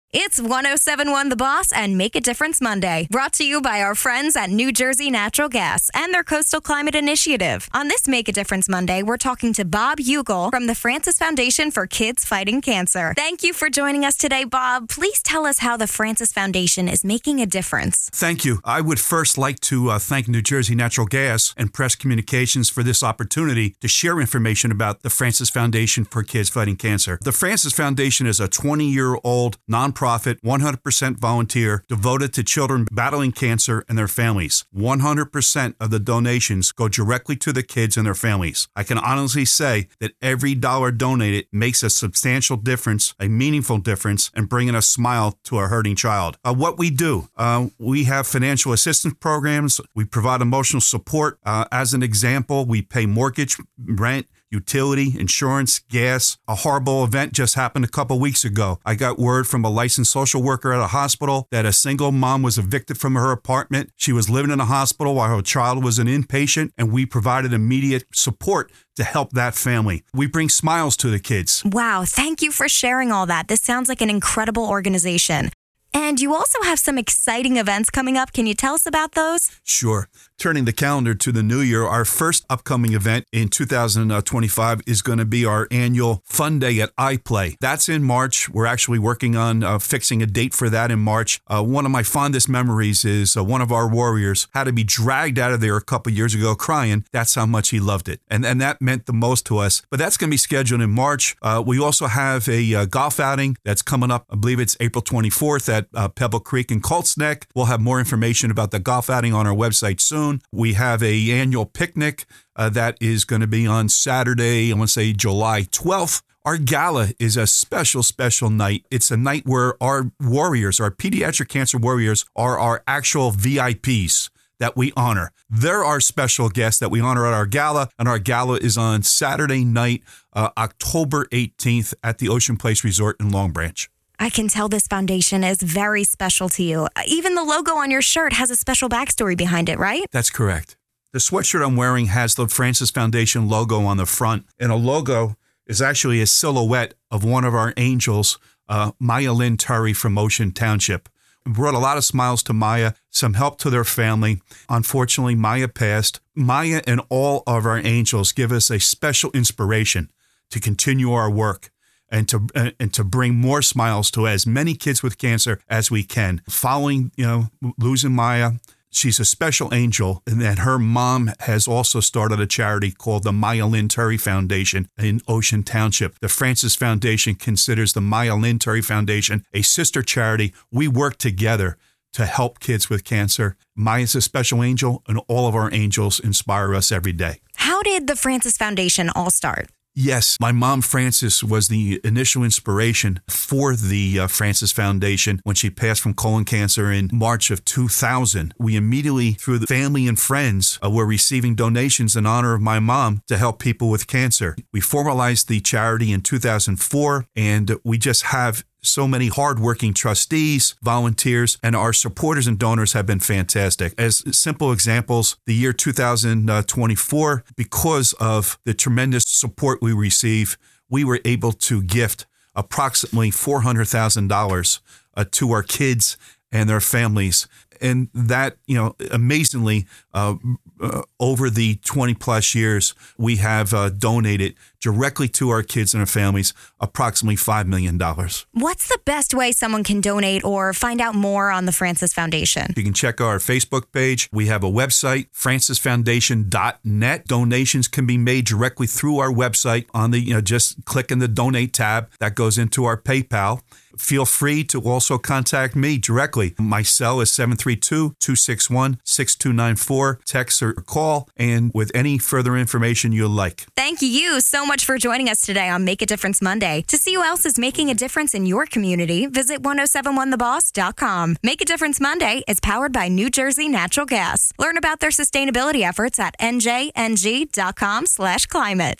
It's 1071 The Boss and Make a Difference Monday, brought to you by our friends at New Jersey Natural Gas and their Coastal Climate Initiative. On this Make a Difference Monday, we're talking to Bob Hugel from the Francis Foundation for Kids Fighting Cancer. Thank you for joining us today, Bob. Please tell us how the Francis Foundation is making a difference. Thank you. I would first like to thank New Jersey Natural Gas and Press Communications for this opportunity to share information about the Francis Foundation for Kids Fighting Cancer. The Francis Foundation is a 20-year-old nonprofit, 100% volunteer, devoted to children battling cancer and their families. 100% of the donations go directly to the kids and their families. I can honestly say that every dollar donated makes a substantial difference, a meaningful difference, in bringing a smile to a hurting child. What we do, we have financial assistance programs. We provide emotional support. As an example, we pay mortgage, rent, utility, insurance, gas. A horrible event just happened a couple weeks ago. I got word from a licensed social worker at a hospital that a single mom was evicted from her apartment. She was living in a hospital while her child was an inpatient, and we provided immediate support to help that family. We bring smiles to the kids. Wow, thank you for sharing all that. This sounds like an incredible organization. And you also have some exciting events coming up. Can you tell us about those? Sure. Turning the calendar to the new year, our first upcoming event in 2025 is going to be our annual Fun Day at iPlay. That's in March. We're actually working on fixing a date for that in March. One of my fondest memories is one of our warriors had to be dragged out of there a couple years ago crying. That's how much he loved it. And that meant the most to us. But that's going to be scheduled in March. We also have a golf outing that's coming up. I believe it's April 24th at Pebble Creek in Colts Neck. We'll have more information about the golf outing on our website soon. We have a annual picnic that is going to be on Saturday, I want to say July 12th. Our gala is a special night. It's a night where our warriors, our pediatric cancer warriors, are our actual VIPs that we honor. They're our special guests that we honor at our gala, and our gala is on Saturday night, October 18th at the Ocean Place Resort in Long Branch. I can tell this foundation is very special to you. Even the logo on your shirt has a special backstory behind it, right? That's correct. The sweatshirt I'm wearing has the Francis Foundation logo on the front, and a logo is actually a silhouette of one of our angels, Maya Lynn Turry from Ocean Township. It brought a lot of smiles to Maya, some help to their family. Unfortunately, Maya passed. Maya and all of our angels give us a special inspiration to continue our work and to bring more smiles to as many kids with cancer as we can. Following, losing Maya, she's a special angel, and that her mom has also started a charity called the Maya Lynn Turry Foundation in Ocean Township. The Francis Foundation considers the Maya Lynn Turry Foundation a sister charity. We work together to help kids with cancer. Maya's a special angel, and all of our angels inspire us every day. How did the Francis Foundation all start? Yes, my mom, Frances, was the initial inspiration for the Francis Foundation when she passed from colon cancer in March of 2000. We immediately, through the family and friends, were receiving donations in honor of my mom to help people with cancer. We formalized the charity in 2004, and we just have so many hardworking trustees, volunteers, and our supporters and donors have been fantastic. As simple examples, the year 2024, because of the tremendous support we receive, we were able to gift approximately $400,000 to our kids and their families. And that, amazingly, over the 20 plus years, we have donated directly to our kids and our families approximately $5 million. What's the best way someone can donate or find out more on the Francis Foundation? You can check our Facebook page. We have a website, francisfoundation.net. Donations can be made directly through our website on the, just click in the donate tab. That goes into our PayPal. Feel free to also contact me directly. My cell is 732-261-6294. Text or call, and with any further information you'd like. Thank you so much for joining us today on Make a Difference Monday. To see who else is making a difference in your community, visit 1071theboss.com. Make a Difference Monday is powered by New Jersey Natural Gas. Learn about their sustainability efforts at njng.com/climate.